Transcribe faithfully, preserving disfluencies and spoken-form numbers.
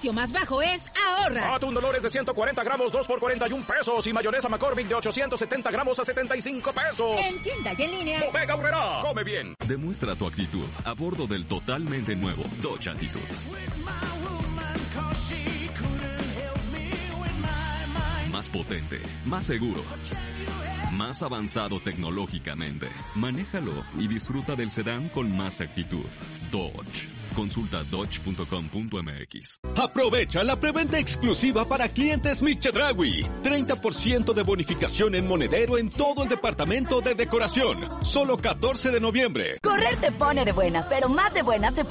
precio más bajo es ahorra. Atún Dolores de ciento cuarenta gramos, dos por cuarenta y un pesos. Y mayonesa McCormick de ochocientos setenta gramos a setenta y cinco pesos. En tienda y en línea. Bodega Aurrerá. Come bien. Demuestra tu actitud a bordo del totalmente nuevo Dodge Attitude. Más potente, más seguro, más avanzado tecnológicamente. Manéjalo y disfruta del sedán con más actitud. Dodge. Consulta dodge punto com punto m x. Aprovecha la preventa exclusiva para clientes Chedraui. treinta por ciento de bonificación en monedero en todo el departamento de decoración. Solo catorce de noviembre. Correr te pone de buenas, pero más de buenas se pone